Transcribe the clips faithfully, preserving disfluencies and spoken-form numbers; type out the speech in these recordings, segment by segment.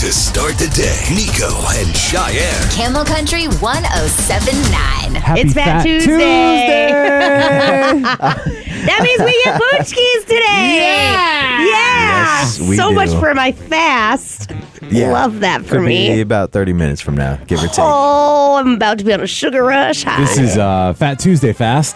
to start the day. Nico and Cheyenne. Camel Country one oh seven point nine. Happy It's Fat, Fat Tuesday. Tuesday. That means we get Punchkis today. Yeah. Yeah. Yes, we so do. much for my fast. Yeah. Love that for Could me. be about thirty minutes from now, give or take. Oh, I'm about to be on a sugar rush. Hi. This is uh, Fat Tuesday Fast,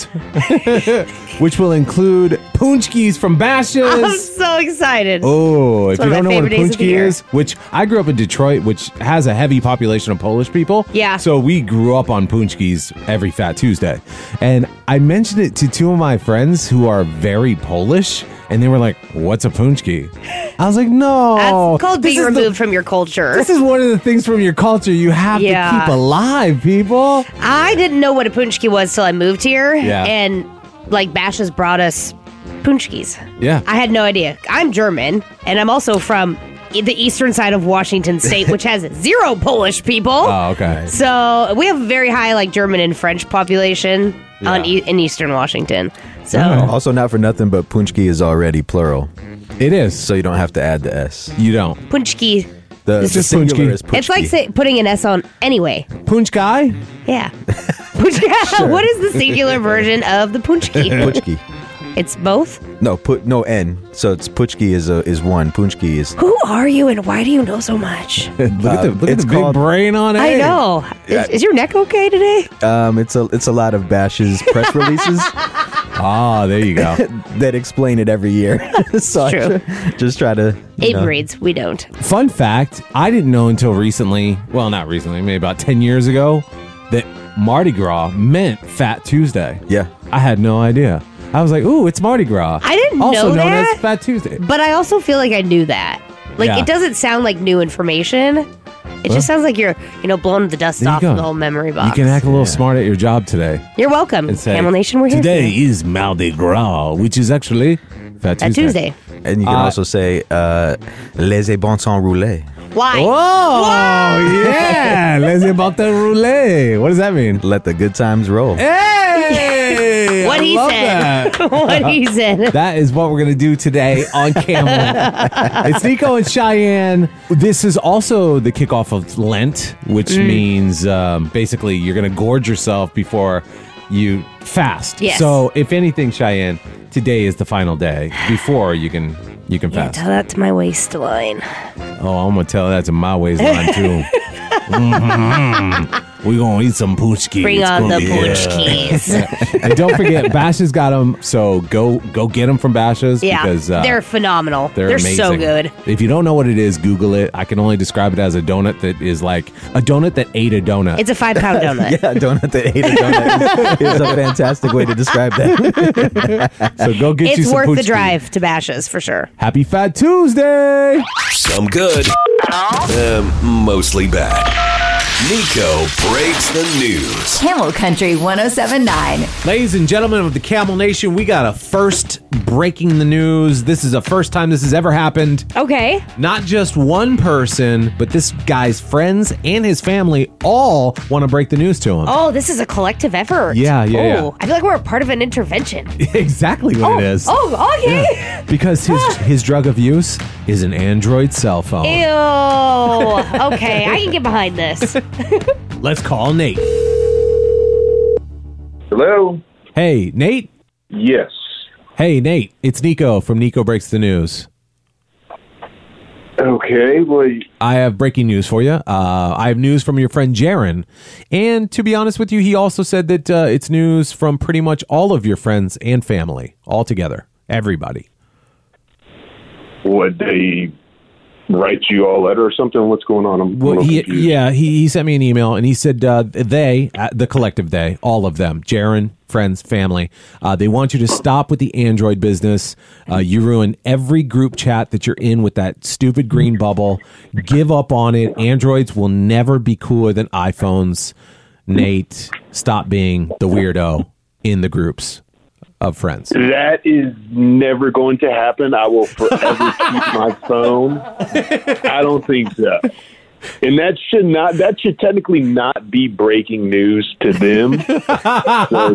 which will include Punchkis from Bashes. I'm so excited. Oh, if one you of don't my know what a favorite days of the punchki year. is, which I grew up in Detroit, which has a heavy population of Polish people. Yeah. So we grew up on punchkis every Fat Tuesday. And I mentioned it to two of my friends who are very Polish, and they were like, "What's a punchki?" I was like, "No. That's called this being is the- removed from your culture. This is one of the things from your culture you have Yeah. to keep alive, people." I didn't know what a punchki was till I moved here. Yeah. And like Bashes brought us punchkis. Yeah. I had no idea. I'm German, and I'm also from the eastern side of Washington State, which has zero Polish people. Oh, okay. So we have a very high like German and French population on Yeah. e- in eastern Washington. So Alright. Also, not for nothing, but punchki is already plural, It is. so you don't have to add the S. You don't. punchki. The, It's the just singular punchki. is punchki. It's like say, putting an S on anyway. Punch guy? Yeah. Punchki. What is the singular version of the punchki? Punchki. It's both. No, put no N. So it's punchki is a, is one. Punchki is Who are you, and why do you know so much? Look at the, look at it's the big called- brain on it. I know. Is, is your neck okay today? um it's a it's a lot of Bash's press releases Ah, there you go. that explain it every year. so I True. tr- just try to you It know, reads. We don't. Fun fact, I didn't know until recently, well, not recently, maybe about ten years ago, that Mardi Gras meant Fat Tuesday. Yeah. I had no idea. I was like, ooh, it's Mardi Gras. I didn't also know known that. as Fat Tuesday. But I also feel like I knew that. Like, Yeah. it doesn't sound like new information. It just sounds like you're, you know, blowing the dust There you off go. of the whole memory box. You can act a little smart at your job today. You're welcome. And say, Camel Nation, we're here. Today for you. is Mardi Gras, which is actually Fat Tuesday. At Tuesday. And you can Uh, also say uh les bon temps roulés. Why? Oh, yeah. Laissez bâton rouler. What does that mean? Let the good times roll. Hey! What I he love said. that. What he said. That is what we're going to do today on Camel. It's Nico and Cheyenne. This is also the kickoff of Lent, which Mm. means um, basically you're going to gorge yourself before you fast. Yes. So, if anything, Cheyenne, today is the final day before you can you can Yeah, fast. tell that to my waistline. Oh, I'm going to tell that to my waistline, too. Mhm. We're going to eat some punchki. Bring It's on gonna the be- punchkis. And don't forget, Bash's got them, so go go get them from Bash's. Yeah, because, uh, they're phenomenal. They're, They're, amazing. so good. If you don't know what it is, Google it. I can only describe it as a donut that is like a donut that ate a donut. It's a five pound donut. Yeah, donut that ate a donut is, is a fantastic way to describe that. so go get you It's some worth the punchki. drive to Bashes for sure. Happy Fat Tuesday! Some good. Um, mostly bad. Nico breaks the news. Camel Country one oh seven point nine. Ladies and gentlemen of the Camel Nation, we got a first breaking the news. This is the first time this has ever happened. Okay. Not just one person, but this guy's friends and his family all want to break the news to him. Oh, this is a collective effort. Yeah, yeah, yeah. Oh, I feel like we're a part of an intervention. Exactly what oh, it is. Oh, okay. Because his his drug of use is an Android cell phone. Ew. Okay, I can get behind this. Let's call Nate. Hello? Hey, Nate. Yes. Hey, Nate. It's Nico from Nico Breaks the News. Okay, well, I have breaking news for you. Uh, I have news from your friend Jaron. And to be honest with you, he also said that uh, it's news from pretty much all of your friends and family, all together, everybody. would they write you all a letter or something? What's going on? I'm, I'm a Well, little he, confused. yeah, he, he sent me an email and he said uh, they, uh, the collective they, all of them, Jaron, friends, family, uh, they want you to stop with the Android business. Uh, you ruin every group chat that you're in with that stupid green bubble. Give up on it. Androids will never be cooler than iPhones. Nate, stop being the weirdo in the groups of friends. That is never going to happen. I will forever keep my phone. I don't think so. And that should not, that should technically not be breaking news to them. So,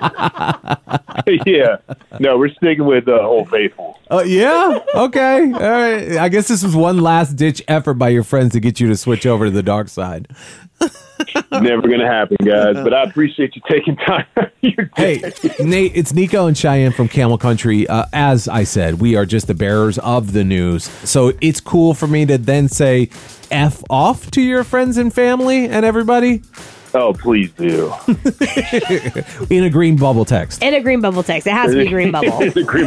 but, yeah. No, we're sticking with uh, Old Faithful. Oh, yeah? Okay. All right. I guess this was one last ditch effort by your friends to get you to switch over to the dark side. Never going to happen, guys. But I appreciate you taking time. Hey, Nate, it's Nico and Cheyenne from Camel Country. Uh, as I said, we are just the bearers of the news. So it's cool for me to then say F off to your friends and family and everybody. Oh, please do. In a green bubble text. In a green bubble text. It has to be green bubble. The green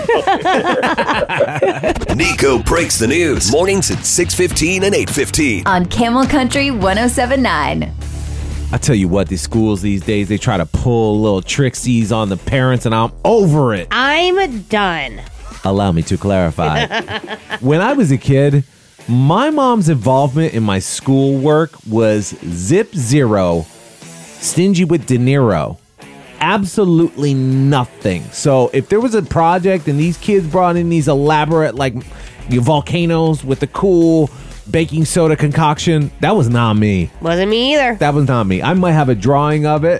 bubble. Nico breaks the news. Mornings at six fifteen and eight fifteen. On Camel Country one oh seven point nine. I tell you what, these schools these days, they try to pull little tricksies on the parents, and I'm over it. I'm done. Allow me to clarify. When I was a kid, my mom's involvement in my schoolwork was zip zero, stingy with De Niro. Absolutely nothing. So if there was a project and these kids brought in these elaborate, like, volcanoes with the cool baking soda concoction, that was not me. Wasn't me either. That was not me. I might have a drawing of it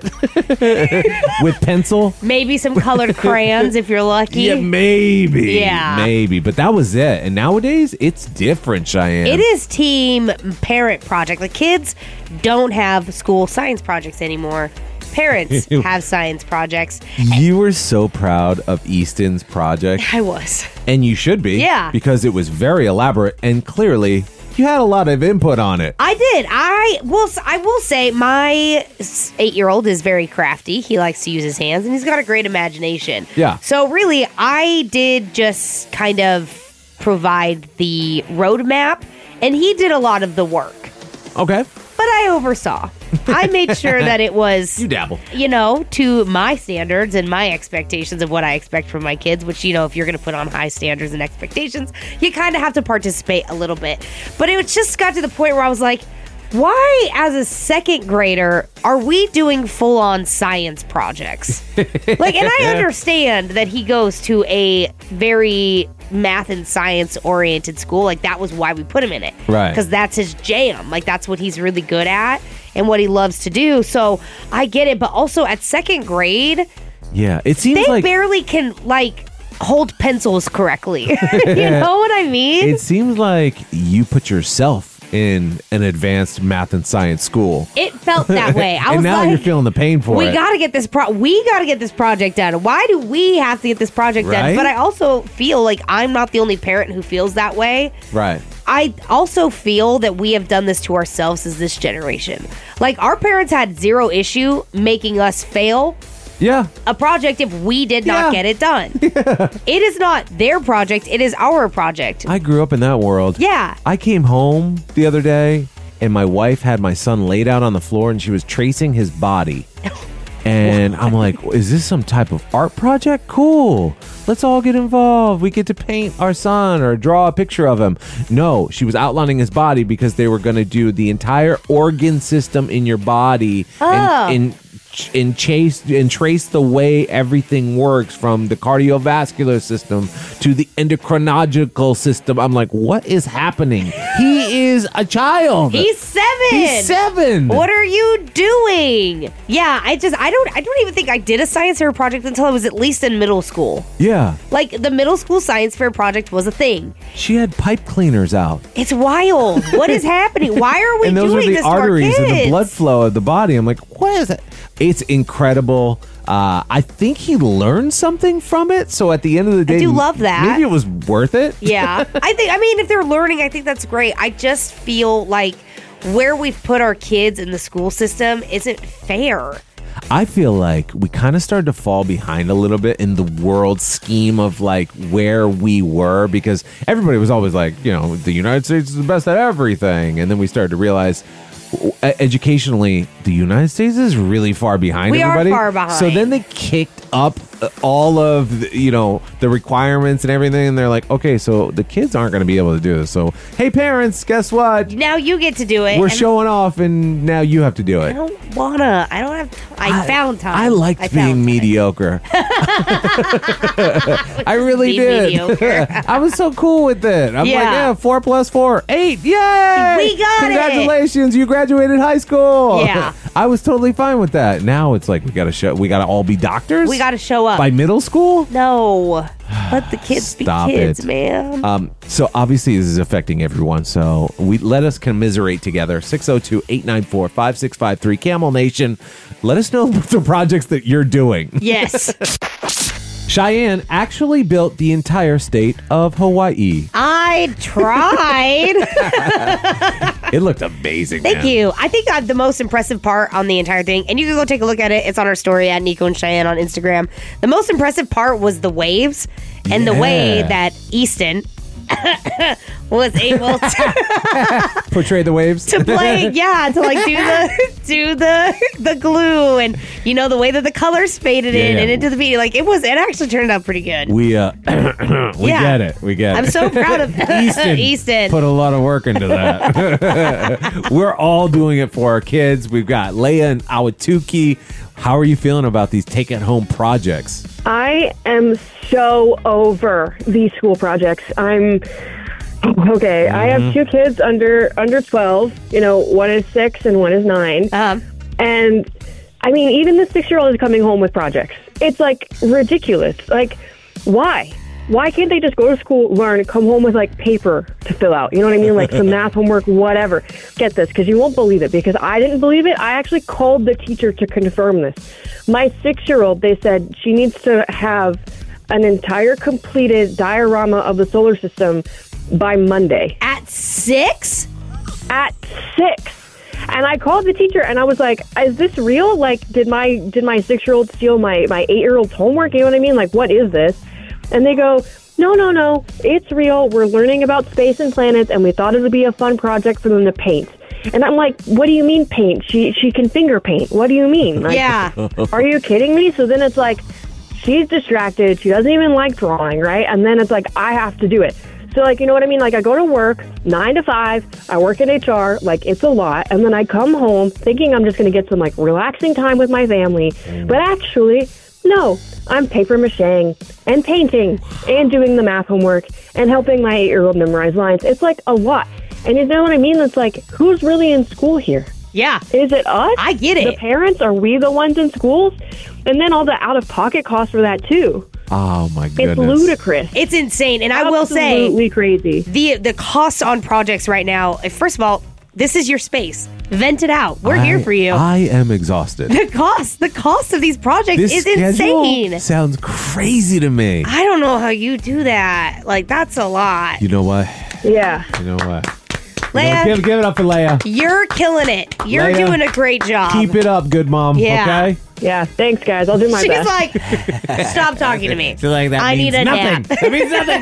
with pencil. Maybe some colored crayons if you're lucky. Yeah, maybe. Yeah. Maybe. But that was it. And nowadays, it's different, Cheyenne. It is team parent project. The kids don't have school science projects anymore. Parents have science projects. You were so proud of Easton's project. I was. And you should be. Yeah. Because it was very elaborate and clearly you had a lot of input on it. I did. I will I will say my eight-year-old is very crafty. He likes to use his hands and he's got a great imagination. Yeah. So really, I did just kind of provide the roadmap and he did a lot of the work. Okay. But I oversaw. I made sure that it was, You dabble. you know, to my standards and my expectations of what I expect from my kids, which, you know, if you're going to put on high standards and expectations, you kind of have to participate a little bit. But it just got to the point where I was like, why, as a second grader, are we doing full-on science projects? Like, and I understand that he goes to a very math and science-oriented school. Like, that was why we put him in it. Right. Because that's his jam. Like, that's what he's really good at and what he loves to do. So, I get it. But also, at second grade, Yeah. It seems they like barely can, like, hold pencils correctly. You know what I mean? it seems like you put yourself in an advanced math and science school. It felt that way. I and was now like, you're feeling the pain for we it. gotta get this pro we gotta get this project done. Why do we have to get this project Right? done? But I also feel like I'm not the only parent who feels that way. Right. I also feel that we have done this to ourselves as this generation. Like, our parents had zero issue making us fail Yeah. a project if we did not Yeah. get it done. It is not their project, it is our project. I grew up in that world. Yeah. I came home the other day and my wife had my son laid out on the floor and she was tracing his body. And I'm like, is this some type of art project? Cool. Let's all get involved. We get to paint our son or draw a picture of him. No, she was outlining his body because they were going to do the entire organ system in your body Oh. and, and and chase and trace the way everything works from the cardiovascular system to the endocrinological system. I'm like, what is happening? He is a child. He's seven. He's seven. What are you doing? Yeah, I just I don't I don't even think I did a science fair project until I was at least in middle school. Yeah. Like, the middle school science fair project was a thing. She had pipe cleaners out. It's wild. What is happening? Why are we And those are doing the this arteries to our and kids? the blood flow of the body. I'm like, what is it? It's incredible. Uh, I think he learned something from it. So at the end of the day, do love that. Maybe it was worth it. Yeah. I think I mean if they're learning, I think that's great. I just feel like where we've put our kids in the school system isn't fair. I feel like we kind of started to fall behind a little bit in the world scheme of like where we were, because everybody was always like, you know, the United States is the best at everything. And then we started to realize e- educationally, the United States is really far behind We are everybody. far behind. So then they kicked up uh, all of the, you know the requirements and everything, and they're like, okay, so the kids aren't going to be able to do this. So hey, parents, guess what? Now you get to do it. We're and showing off, and now you have to do I it. don't wanna. I don't have. I, I found time. I liked I being found time. mediocre. I really Be did. mediocre. I was so cool with it. I'm like, Yeah. yeah, four plus four, eight. Yay! We got it! Congratulations, you graduated high school. Yeah. I was totally fine with that. Now it's like we gotta show. We gotta all be doctors. We got to show up. by middle school. No, let the kids Stop be kids, it. man. Um, so obviously this is affecting everyone. So we let us commiserate together. six oh two, eight nine four, five six five three Camel Nation. Let us know the projects that you're doing. Yes, Cheyenne actually built the entire state of Hawaii. I tried. It looked amazing. Thank man. you. I think uh, the most impressive part on the entire thing, and you can go take a look at it. It's on our story at Nico and Cheyenne on Instagram. The most impressive part was the waves and the way Yeah. that Easton was able to Portray the waves. to play, yeah, to like do the do the the glue, and you know the way that the colors faded in Yeah. and into the video. Like it was, it actually turned out pretty good. We uh, we Yeah. get it. We get it. I'm so proud of Easton, Easton. put a lot of work into that. We're all doing it for our kids. We've got Leia and Awatuki. How are you feeling about these take-at-home projects? I am so over these school projects. I'm okay. I have two kids under under twelve. You know, one is six and one is nine. Um, And I mean, even the six-year-old is coming home with projects. It's like ridiculous. Like, why? Why can't they just go to school, learn, come home with like paper to fill out? You know what I mean? Like some math homework, whatever. Get this, because you won't believe it. Because I didn't believe it. I actually called the teacher to confirm this. My six-year-old, they said she needs to have an entire completed diorama of the solar system by Monday. at six. At six. And I called the teacher and I was like, is this real? Like, did my did my six-year-old steal my, my eight-year-old's homework? You know what I mean? Like, what is this? And they go, no, no, no, it's real. We're learning about space and planets, and we thought it would be a fun project for them to paint. And I'm like, what do you mean paint? She she can finger paint. What do you mean? Like, Yeah. are you kidding me? So then it's like, she's distracted. She doesn't even like drawing, right? And then it's like, I have to do it. So, like, you know what I mean? Like, I go to work, nine to five. I work in H R. Like, it's a lot. And then I come home thinking I'm just going to get some, like, relaxing time with my family. But actually, no. I'm paper macheing and painting and doing the math homework and helping my eight-year-old memorize lines. It's, like, a lot. And you know what I mean? It's like, who's really in school here? Yeah. Is it us? I get it. The parents? Are we the ones in schools? And then all the out-of-pocket costs for that, too. Oh my goodness. It's ludicrous. It's insane. And I will say, Absolutely crazy. the the cost on projects right now, first of all, this is your space. Vent it out. We're here I- for you. I am exhausted. the cost, the cost of these projects This is schedule insane. sounds crazy to me. I don't know how you do that. Like, that's a lot. You know what? Yeah. You know what? Leia, Give, give it up for Leia. you're killing it. You're Leia, doing a great job. Keep it up, good mom. Yeah. Okay? Yeah. Thanks, guys. I'll do my She's best. like, stop talking to me. So like that I means need a nothing. nap. That means nothing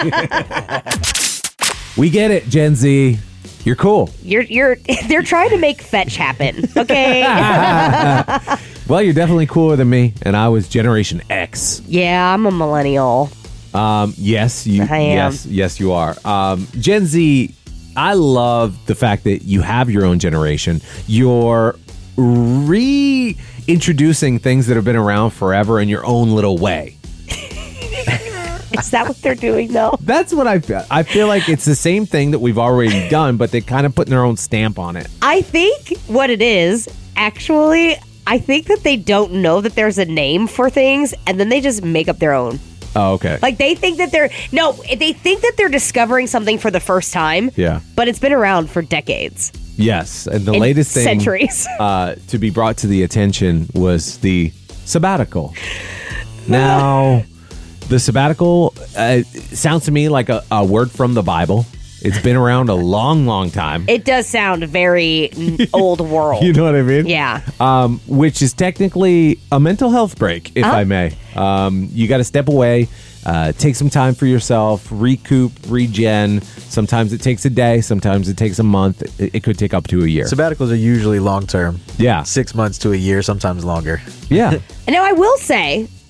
to me. We get it, Gen Z. You're cool. You're you're they're trying to make fetch happen. Okay. Well, you're definitely cooler than me, and I was Generation X. Yeah, I'm a millennial. Um, yes, you. I am. Yes, yes, you are. Um, Gen Z. I love the fact that you have your own generation. You're reintroducing things that have been around forever in your own little way. Is that what they're doing though? That's what I feel. I feel like it's the same thing that we've already done, but they kind of putting their own stamp on it. I think what it is, actually, I think that they don't know that there's a name for things, and then they just make up their own. Oh, okay. Like, they think that they're, no, they think that they're discovering something for the first time. Yeah. But it's been around for decades. Yes, and the In latest thing centuries. uh, to be brought to the attention was the sabbatical. Now, the sabbatical uh, sounds to me like a, a word from the Bible. It's been around a long, long time. It does sound very n- old world. You know what I mean? Yeah. Um, which is technically a mental health break, if Uh-huh. I may. Um, you got to step away, uh, take some time for yourself, recoup, regen. Sometimes it takes a day. Sometimes it takes a month. It, it could take up to a year. Sabbaticals are usually long term. Yeah. Six months to a year, sometimes longer. Yeah. And now I will say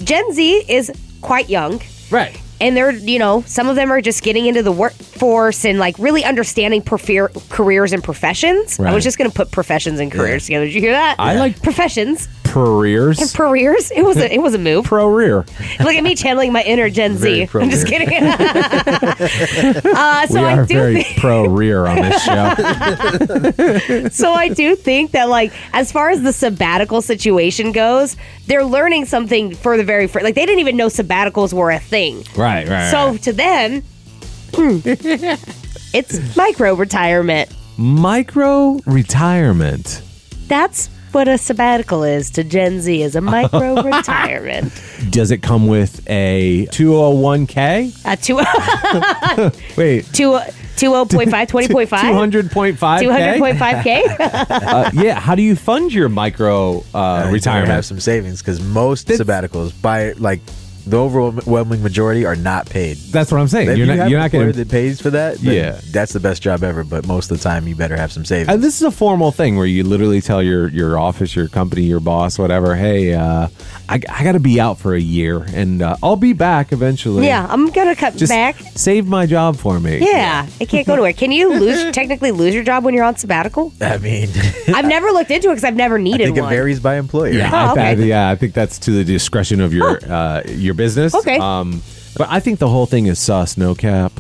Gen Z is quite young. Right. And they're, you know, some of them are just getting into the workforce and like really understanding prefer- careers and professions. Right. I was just going to put professions and careers together. Did you hear that? I like professions. Careers. And careers. It was a, it was a move. Pro rear. Look at me channeling my inner Gen Z. Very I'm just pro-rear. kidding. uh, so we I are do very think, pro rear on this show. so I do think that like as far as the sabbatical situation goes, they're learning something for the very first. Like they didn't even know sabbaticals were a thing. Right, right. So right. to them, hmm, it's micro retirement. Micro retirement. That's what a sabbatical is to Gen Z, is a micro retirement. Does it come with a two oh one k? Uh, two, Wait. two, two oh point five, twenty point five? two hundred point five K? two hundred point five K? uh, yeah, how do you fund your micro uh, Uh, you better retirement? have some savings because most That's- sabbaticals, by like the overwhelming majority, are not paid. That's what I'm saying. If You're you not have you're an not employer going to that pays for that, then Yeah. that's the best job ever. But most of the time, you better have some savings. And this is a formal thing where you literally tell your, your office, your company, your boss, whatever, hey, uh, I, I got to be out for a year, and uh, I'll be back eventually. Yeah, I'm going to cut Just back. save my job for me. Yeah, it can't go nowhere. Can you lose technically lose your job when you're on sabbatical? I mean, I've never looked into it because I've never I needed think it one. varies by employer. Yeah, Oh, I okay. think- yeah, I think that's to the discretion of your uh, your business. Okay. Um, but I think the whole thing is sus, no cap.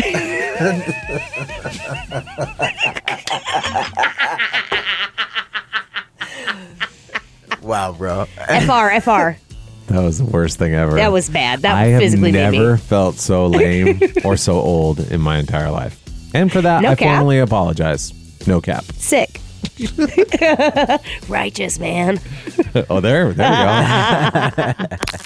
Wow, bro. F R, F R. That was the worst thing ever. That was bad. That I have physically made never me. felt so lame or so old in my entire life. And for that, No I cap. formally apologize. No cap. Sick. Righteous, man. Oh, there, there we go.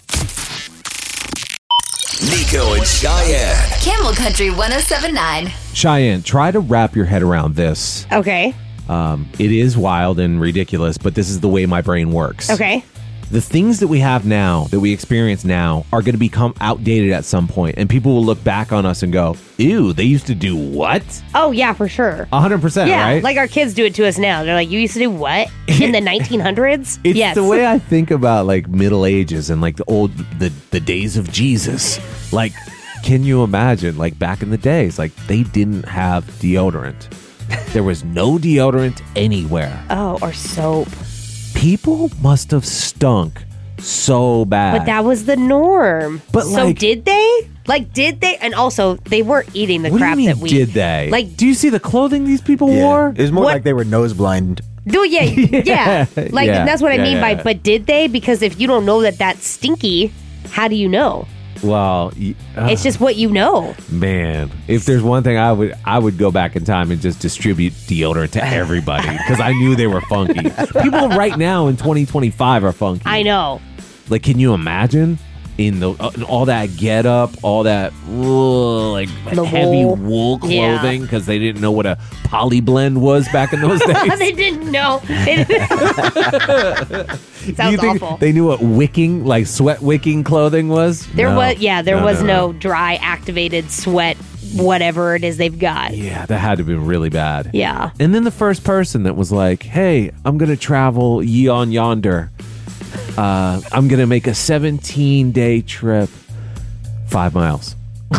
Nico and Cheyenne. Camel Country ten seventy-nine. Cheyenne, try to wrap your head around this. Okay. Um, it is wild and ridiculous, but this is the way my brain works. Okay. The things that we have now, that we experience now, are going to become outdated at some point, and people will look back on us and go, ew, they used to do what? Oh, yeah, for sure. one hundred percent, Yeah, right? like our kids do it to us now. They're like, you used to do what? In the nineteen hundreds? It's yes. the way I think about like Middle Ages and like the old the the days of Jesus. Like, can you imagine like back in the days, like they didn't have deodorant. There was no deodorant anywhere. Oh, or soap. People must have stunk so bad. But that was the norm. But, so like- did they? Like, did they? And also, they weren't eating the what crap do you mean, that we did they? Like, do you see the clothing these people Yeah. wore? It was more What- like they were nose blind. do yeah, yeah. Like, Yeah, that's what I yeah, mean yeah, by. yeah. But did they? Because if you don't know that that's stinky, how do you know? Well, y- uh, It's just what you know. man. If there's one thing I would, I would go back in time and just distribute deodorant to everybody because I knew they were funky. People right now in twenty twenty-five are funky. I know. Like, can you imagine in the uh, in all that get up, all that ugh, like The heavy wool. wool Yeah. clothing because they didn't know what a poly blend was back in those days? They didn't know. They didn't- Do you Sounds think awful. they knew what wicking, like sweat wicking clothing was? There No. was, yeah, there No, was no, no dry activated sweat, whatever it is they've got. Yeah, that had to be really bad. Yeah. And then the first person that was like, hey, I'm going to travel yon yonder. Uh, I'm going to make a seventeen day trip, five miles.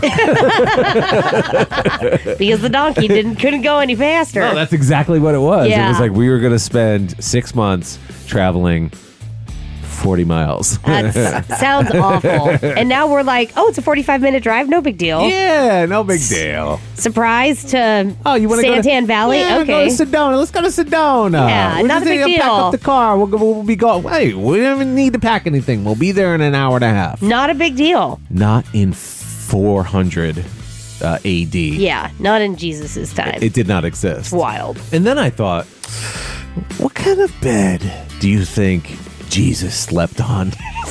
Because the donkey didn't couldn't go any faster. No, that's exactly what it was. It Yeah. was like we were going to spend six months traveling forty miles. That sounds awful. And now we're like, oh, it's a forty-five minute drive. No big deal. Yeah, no big deal. Surprise to Oh, you want to go to Santan Valley? Yeah, okay. go to Sedona. Let's go to Sedona. Yeah, We're not just a big gonna Pack deal. up the car. We'll, go- we'll be going. Wait, we don't even need to pack anything. We'll be there in an hour and a half. Not a big deal. Not in four hundred uh, A D. Yeah, not in Jesus' time. It did not exist. Wild. And then I thought, what kind of bed do you think Jesus slept on?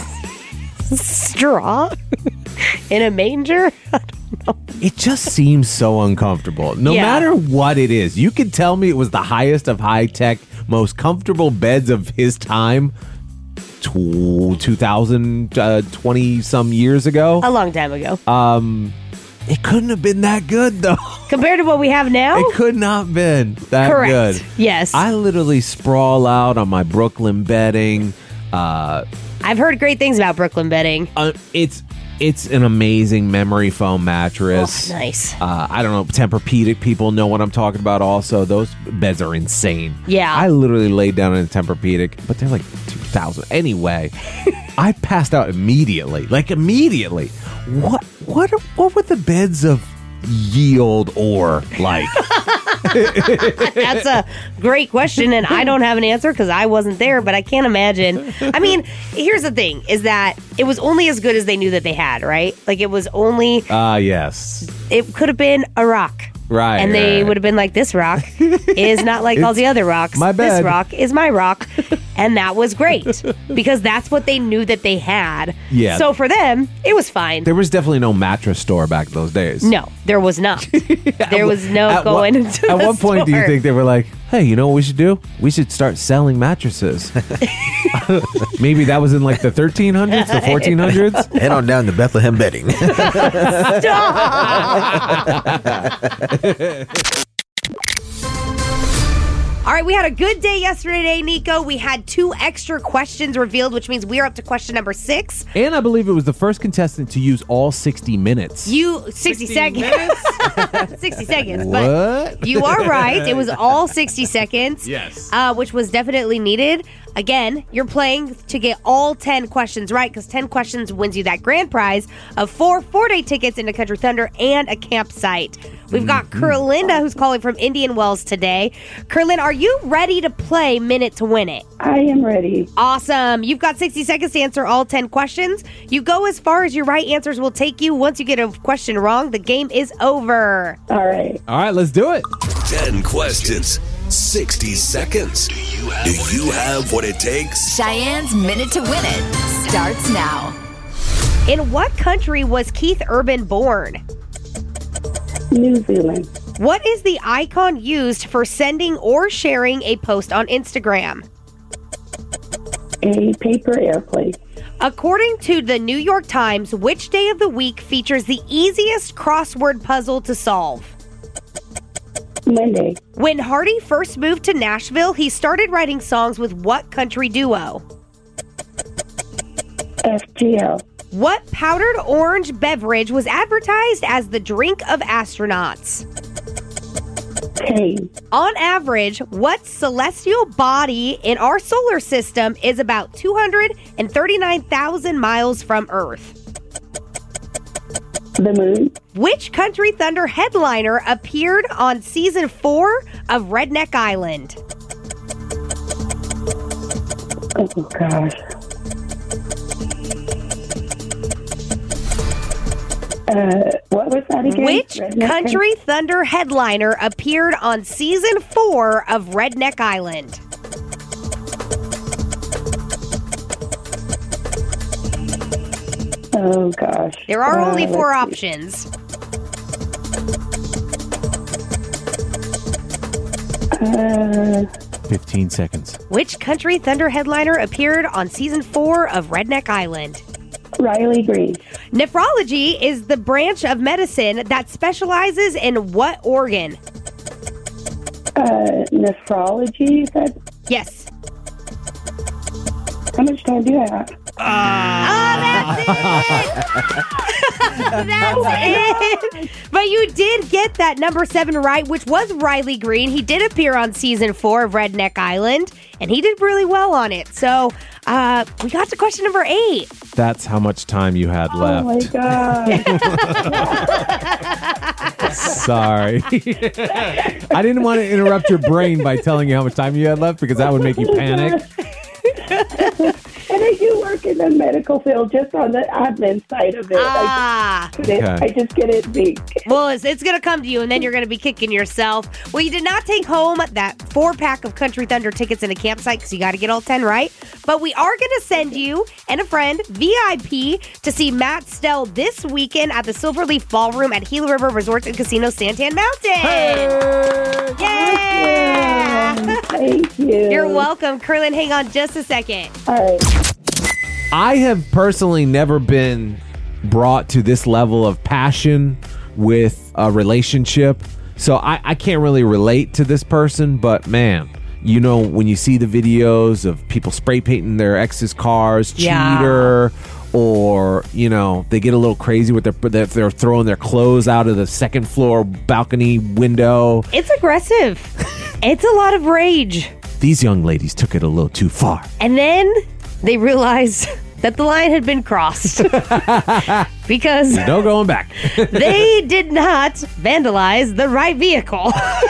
Straw in a manger? It just seems so uncomfortable. No Yeah. matter what it is, you could tell me it was the highest of high tech, most comfortable beds of his time, tw- two thousand twenty some years ago. A long time ago. Um, it couldn't have been that good though. Compared to what we have now? It could not have been that Correct. good. Yes. I literally sprawl out on my Brooklyn bedding. Uh, I've heard great things about Brooklyn bedding. Uh, it's it's an amazing memory foam mattress. Oh, nice. Uh, I don't know. Tempur-Pedic people know what I'm talking about also. Those beds are insane. Yeah. I literally laid down in a Tempur-Pedic, but they're like two thousand. Anyway, I passed out immediately. Like immediately. What what what were the beds of ye old or like? That's a great question, and I don't have an answer because I wasn't there, but I can't imagine. I mean, here's the thing, is that it was only as good as they knew that they had, right? Like, it was only... Ah, uh, yes. It could have been a rock. Right. And they right. would have been like, this rock is not like all the other rocks. My bed. This rock is my rock. And that was great because that's what they knew that they had. Yeah. So for them, it was fine. There was definitely no mattress store back those days. No, there was not. There was no at going what, into At the what point store. do you think they were like, hey, you know what we should do? We should start selling mattresses. Maybe that was in like the thirteen hundreds, the fourteen hundreds. Head on down to Bethlehem Bedding. All right, we had a good day yesterday, Nico. We had two extra questions revealed, which means we are up to question number six. And I believe it was the first contestant to use all sixty minutes. You, sixty seconds. sixty seconds. What? But you are right. It was all sixty seconds. Yes. Uh, which was definitely needed. Again, you're playing to get all ten questions right because ten questions wins you that grand prize of four four-day tickets into Country Thunder and a campsite. We've got Mm-hmm. Kerlinda, who's calling from Indian Wells today. Kerlin, are you ready to play Minute to Win It? I am ready. Awesome. You've got sixty seconds to answer all ten questions. You go as far as your right answers will take you. Once you get a question wrong, the game is over. All right. All right, let's do it. ten questions, sixty seconds. Do you have, Do you have what it takes? Cheyenne's Minute to Win It starts now. In what country was Keith Urban born? New Zealand. What is the icon used for sending or sharing a post on Instagram? A paper airplane. According to the New York Times, which day of the week features the easiest crossword puzzle to solve? Monday. When Hardy first moved to Nashville, he started writing songs with what country duo? F G L. What powdered orange beverage was advertised as the drink of astronauts? Cane. On average, what celestial body in our solar system is about two hundred thirty-nine thousand miles from Earth? The moon. Which Country Thunder headliner appeared on season four of Redneck Island? Oh, gosh. Uh, what was that again? Which Redneck Country Thunder headliner appeared on season four of Redneck Island? Oh, gosh. There are Uh, only four let's see. options. Uh, fifteen seconds. Which Country Thunder headliner appeared on season four of Redneck Island? Riley Green. Nephrology is the branch of medicine that specializes in what organ? Uh, nephrology, you said? Yes. How much time do you have? Oh, that's it! That's it! But you did get that number seven right, which was Riley Green. He did appear on season four of Redneck Island, and he did really well on it. So uh, we got to question number eight. That's how much time you had Oh, my left. God. Sorry. I didn't want to interrupt your brain by telling you how much time you had left because that would make you panic. And I do work in the medical field, just on the admin side of it. Ah. I, just get it Okay. I just get it big. Well, it's, it's going to come to you, and then you're going to be kicking yourself. Well, you did not take home that four-pack of Country Thunder tickets in a campsite because you got to get all ten right. But we are going to send you and a friend V I P to see Matt Stell this weekend at the Silverleaf Ballroom at Gila River Resorts and Casino Santan Mountain. Yeah! Thank you. You're welcome. Kerlin, hang on just a second. All right. I have personally never been brought to this level of passion with a relationship. So I, I can't really relate to this person, but man, You know, when you see the videos of people spray painting their ex's cars, Yeah. cheater, or, you know, they get a little crazy with their, they're throwing their clothes out of the second floor balcony window. It's aggressive. It's a lot of rage. These young ladies took it a little too far. And then they realized that the line had been crossed because No going back. they did not vandalize the right vehicle.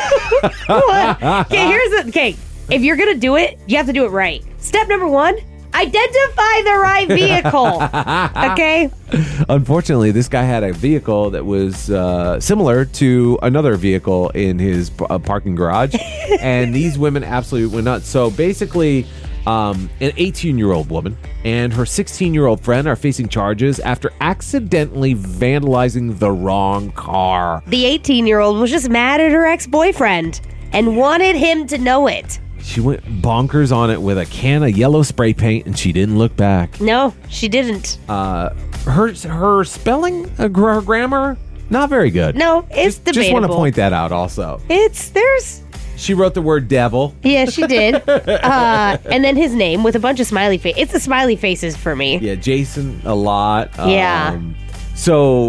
What? Okay, here's the okay. If you're gonna do it, you have to do it right. Step number one: identify the right vehicle. Okay. Unfortunately, this guy had a vehicle that was uh, similar to another vehicle in his uh, parking garage, and these women absolutely went nuts. So basically, um, an eighteen-year-old woman and her sixteen-year-old friend are facing charges after accidentally vandalizing the wrong car. The eighteen-year-old was just mad at her ex-boyfriend and wanted him to know it. She went bonkers on it with a can of yellow spray paint, and she didn't look back. No, she didn't. Uh, her her spelling, uh, gr- her grammar, not very good. No, it's just, debatable. Just want to point that out also. It's, there's... She wrote the word devil. Yeah, she did. Uh, and then his name with a bunch of smiley faces. It's the smiley faces for me. Yeah, Jason a lot. Yeah. Um, so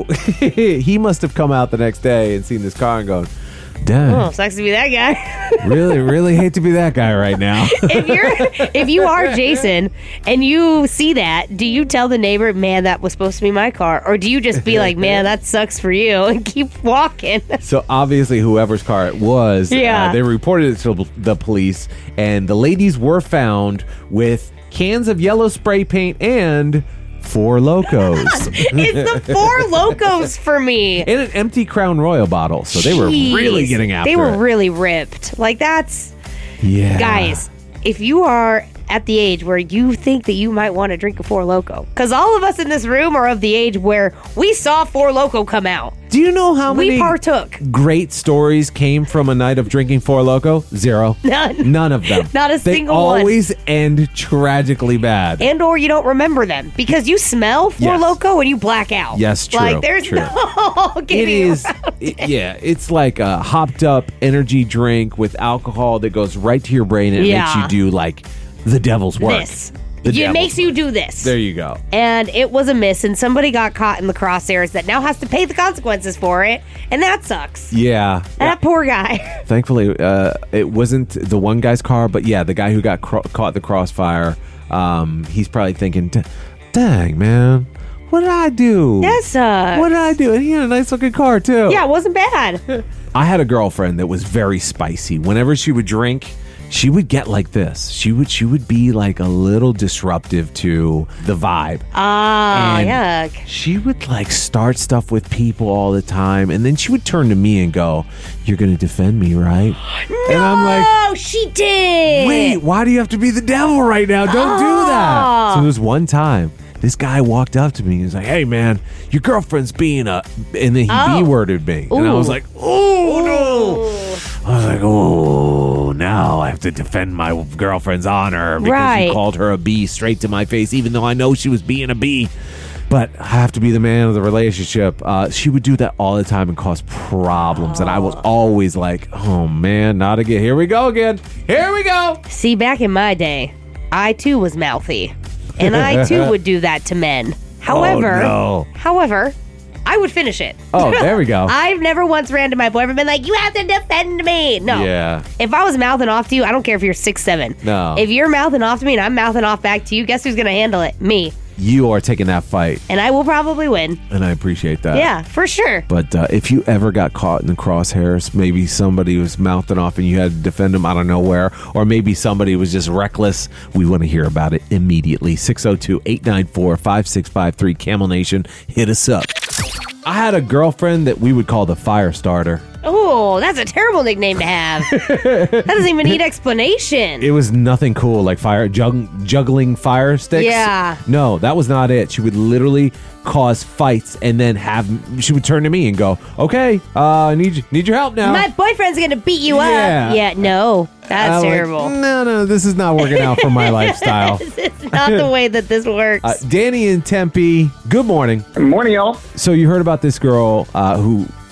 he must have come out the next day and seen this car and gone, dang, Oh, sucks to be that guy. really, really hate to be that guy right now. if you're, if you are Jason and you see that, do you tell the neighbor, "Man, that was supposed to be my car," or do you just be like, "Man, that sucks for you," and keep walking? So obviously, whoever's car it was, Yeah. uh, they reported it to the police, and the ladies were found with cans of yellow spray paint and Four Locos. It's the Four Locos for me. In an empty Crown Royal bottle, so they were Jeez. really getting after They were it. really ripped. Like that's Yeah. guys. If you are at the age where you think that you might want to drink a Four Loko, because all of us in this room are of the age where we saw Four Loko come out. Do you know how We many partook. great stories came from a night of drinking Four Loko? Zero. None. None of them. Not a they single one. always end tragically bad. And or you don't remember them because you smell Four Yes. Loko and you black out. Yes, true, Like there's true. no it getting is, around it- yeah, it's like a hopped up energy drink with alcohol that goes right to your brain and it Yeah. makes you do like the devil's work. this. The It devil's makes you work. do this. There you go. And it was a miss, and somebody got caught in the crosshairs that now has to pay the consequences for it, and that sucks. Yeah. That poor guy. Thankfully, uh, it wasn't the one guy's car, but yeah, the guy who got cro- caught in the crossfire, um, he's probably thinking, "D- dang, man, what did I do? That sucks. What did I do? And he had a nice looking car, too. Yeah, it wasn't bad. I had a girlfriend that was very spicy. Whenever she would drink, she would get like this. She would she would be like a little disruptive to the vibe. Ah, And yuck. She would like start stuff with people all the time, and then she would turn to me and go, "You're going to defend me, right?" And I'm like, Oh, she did. "Wait, why do you have to be the devil right now? Don't do that." So there was one time, this guy walked up to me and was like, "Hey, man, your girlfriend's being a," and then he Oh. B-worded me, and I was Ooh. like, "Oh no!" I was like, "Oh, now I have to defend my girlfriend's honor because Right. you called her a B straight to my face, even though I know she was being a B." But I have to be the man of the relationship. Uh, she would do that all the time and cause problems, and I was always like, "Oh man, not again! Here we go again! Here we go!" See, back in my day, I too was mouthy. And I too would do that to men. However, Oh, no. however, I would finish it. Oh, there we go. I've never once ran to my boyfriend and been like, "You have to defend me." No. Yeah. If I was mouthing off to you, I don't care if you're six seven. No. If you're mouthing off to me and I'm mouthing off back to you, guess who's going to handle it? Me. You are taking that fight, And I will probably win. and I appreciate that. Yeah, for sure. But uh, if you ever got caught in the crosshairs, maybe somebody was mouthing off and you had to defend them out of nowhere, or maybe somebody was just reckless, we want to hear about it immediately. six oh two, eight nine four, five six five three, Camel Nation, hit us up. I had a girlfriend that we would call the fire starter. Oh, that's a terrible nickname to have. That doesn't even need explanation. It was nothing cool, like fire jug, juggling fire sticks. Yeah. No, that was not it. She would literally cause fights, and then have she would turn to me and go, "Okay, uh, need need your help now." My boyfriend's going to beat you Yeah. up. Yeah, no. That's I'm like, terrible. no, no, this is not working out for my lifestyle. It's not the way that this works. Uh, Danny in Tempe, good morning. Good morning, y'all. So you heard about this girl uh, who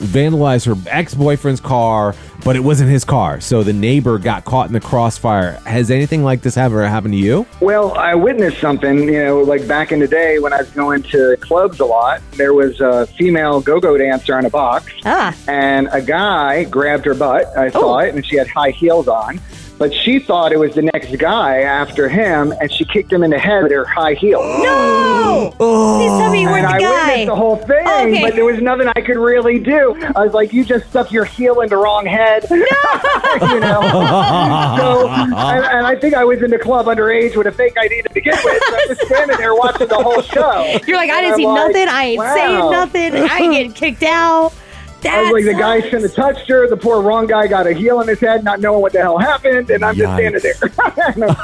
vandalized her ex-boyfriend's car, but it wasn't his car. So the neighbor got caught in the crossfire. Has anything like this ever happened to you? Well, I witnessed something, you know, like back in the day when I was going to clubs a lot. There was a female go-go dancer on a box, Ah. and a guy grabbed her butt. I saw Oh. it, and she had high heels on. But she thought it was the next guy after him, and she kicked him in the head with her high heels. No! Please tell me you weren't And the I guy. witnessed the whole thing, Okay. but there was nothing I could really do. I was like, you just stuck your heel in the wrong head. No! you know? so, and, and I think I was in the club underage with a fake I D to begin with. So I'm just standing there watching the whole show. You're like, I And didn't I'm see like, nothing. I ain't wow. saying nothing. I ain't getting kicked out. I was like, the guy shouldn't have touched her. The poor wrong guy got a heel in his head, not knowing what the hell happened, and I'm just standing there.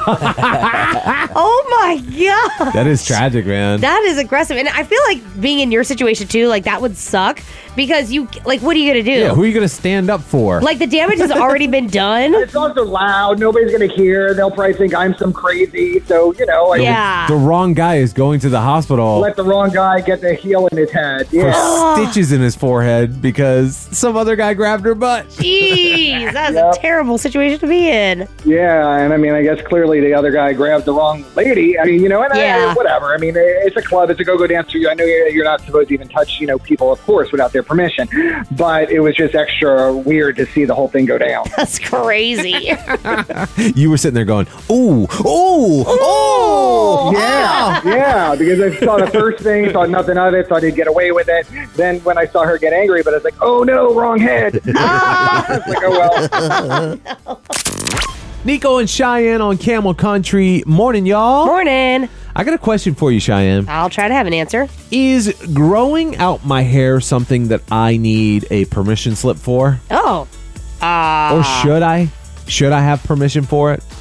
Oh my god, That is tragic, man. that is aggressive. And I feel like being in your situation too, like that would suck because you, like, what are you gonna do? Yeah, who are you going to stand up for? Like the damage has already been done. It's also loud. Nobody's going to hear. They'll probably think I'm some crazy. So, you know, I Yeah. the wrong guy is going to the hospital let the wrong guy get the heel in his head. for Yeah. stitches in his forehead because some other guy grabbed her butt. Jeez, that's Yep. a terrible situation to be in. Yeah, and I mean, I guess clearly the other guy grabbed the wrong lady. I mean, you know, and Yeah. I, whatever. I mean, it's a club, it's a go-go dancer. I know you're, you're not supposed to even touch, you know, people, of course, without their permission. But it was just extra weird to see the whole thing go down. That's crazy. You were sitting there going, ooh, ooh, ooh. Yeah, yeah, because I saw the first thing, thought nothing of it, thought he'd get away with it. Then when I saw her get angry, but I was like, oh no, wrong head. I was like, oh well. Nico and Cheyenne on Camel Country. Morning, y'all. Morning. I got a question for you, Cheyenne. I'll try to have an answer. Is growing out my hair something that I need a permission slip for? Oh. Uh, Or should I? Should I have permission for it?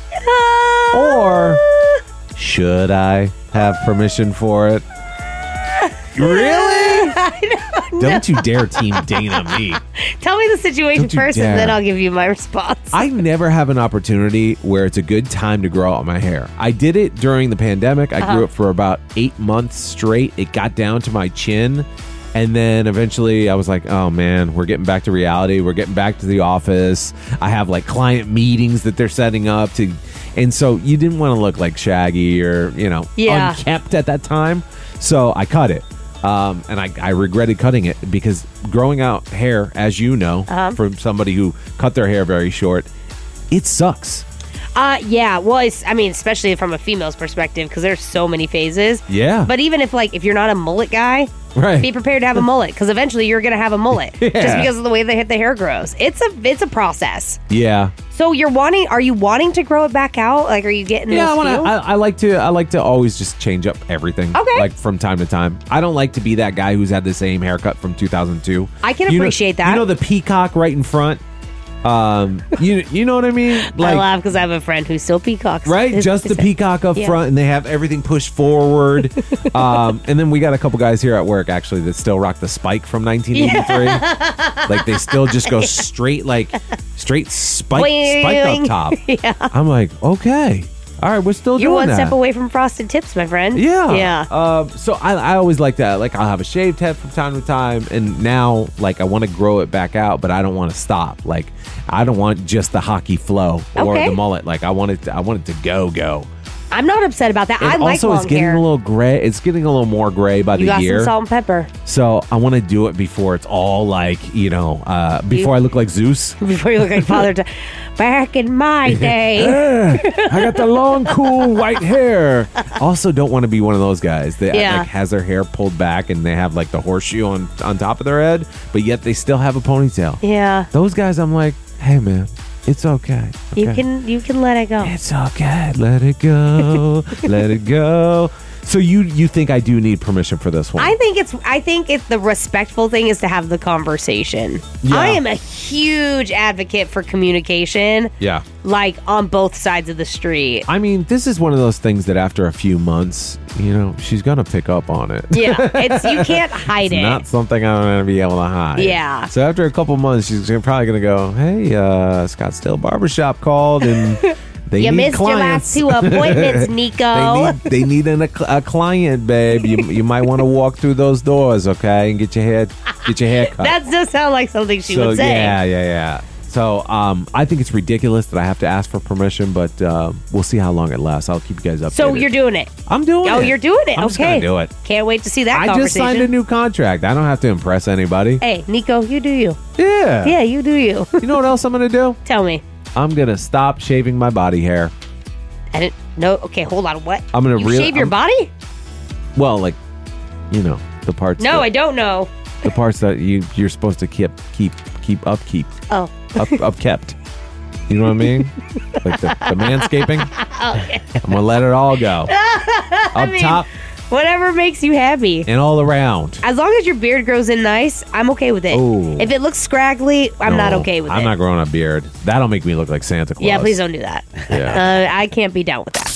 Or should I have permission for it? Really? I don't, Don't you dare Team Dana me. Tell me the situation Don't you first, dare. and then I'll give you my response. I never have an opportunity where it's a good time to grow out my hair. I did it during the pandemic. I Uh-huh. grew it for about eight months straight. It got down to my chin. And then eventually I was like, oh man, we're getting back to reality. We're getting back to the office. I have like client meetings that they're setting up to. And so you didn't want to look like Shaggy or, you know, Yeah. unkept at that time. So I cut it. Um, and I, I regretted cutting it because growing out hair, as you know, Uh-huh. from somebody who cut their hair very short, it sucks. Uh, yeah. Well, it's, I mean, especially from a female's perspective, because there's so many phases. Yeah. But even if, like, if you're not a mullet guy, Right. be prepared to have a mullet, because eventually you're gonna have a mullet just Yeah. because of the way the, the hair grows. It's a it's a process. Yeah. So you're wanting? Are you wanting to grow it back out? Like, are you getting? Yeah, I, those wanna, feels? I, I like to. I like to always just change up everything. Okay. Like from time to time. I don't like to be that guy who's had the same haircut from two thousand two. I can You know- appreciate that. You know the peacock right in front. Um, you you know what I mean? I laugh because I have a friend who still peacocks. Right, His- just the his- peacock up Yeah. front, and they have everything pushed forward. um, and then we got a couple guys here at work actually that still rock the spike from nineteen eighty-three. Like they still just go straight, like straight spike, spike up Boing. top. Yeah. I'm like, okay, all right, we're still You're doing one that. step away from frosted tips, my friend. Yeah, Yeah. Um, so I, I always like that. Like I'll have a shaved head from time to time, and now like I want to grow it back out, but I don't want to stop. Like I don't want just the hockey flow or Okay. the mullet. Like I want it. To, I want it to go go. I'm not upset about that. And I like also, long it's getting hair. a little gray. It's getting a little more gray by you the got year. some salt and pepper So I want to do it before it's all like you know, uh, before I look like Zeus. before you look like Father. Ti- Back in my day. Eh, I got the long, cool white hair. Also, don't want to be one of those guys that Yeah. like has their hair pulled back and they have like the horseshoe on on top of their head, but yet they still have a ponytail. Yeah. Those guys, I'm like, hey man, it's okay. You okay? can you can let it go. It's okay. Let it go. Let it go. So you you think I do need permission for this one? I think it's I think it's the respectful thing is to have the conversation. Yeah. I am a huge advocate for communication, yeah. like on both sides of the street. I mean, this is one of those things that after a few months, you know, she's gonna pick up on it. Yeah, it's you can't hide It's it. not something I'm gonna be able to hide. Yeah. So after a couple months, she's gonna- probably gonna go, "Hey, uh, Scottsdale Barbershop called, and They you need missed clients. your last two appointments, Nico. They need, they need an, a, a client, babe. You you might want to walk through those doors, okay, and get your hair get your hair cut. That does sound like something she so, would say. Yeah, yeah, yeah. So um, I think it's ridiculous that I have to ask for permission, but uh, we'll see how long it lasts. I'll keep you guys updated. So you're doing it. I'm doing oh, it. Oh, you're doing it. I'm okay. just gonna do it. Can't wait to see that I conversation. just signed a new contract. I don't have to impress anybody. Hey, Nico, you do you. Yeah. Yeah, you do you. You know what else I'm gonna do? Tell me. I'm gonna stop shaving my body hair. I didn't know. Okay, hold on. What? I'm gonna you really- shave your I'm- body? Well, like, you know, the parts. No, that, I don't know. The parts that you you're supposed to keep keep keep upkeep Oh. up upkept. You know what I mean? Like the, the manscaping. Okay. I'm gonna let it all go. Up mean- top Whatever makes you happy. and all around. As long as your beard grows in nice, I'm okay with it. Ooh. If it looks scraggly, I'm not No, okay with I'm it. not growing a beard. That'll make me look like Santa Claus. Yeah, please don't do that. Yeah. Uh, I can't be down with that.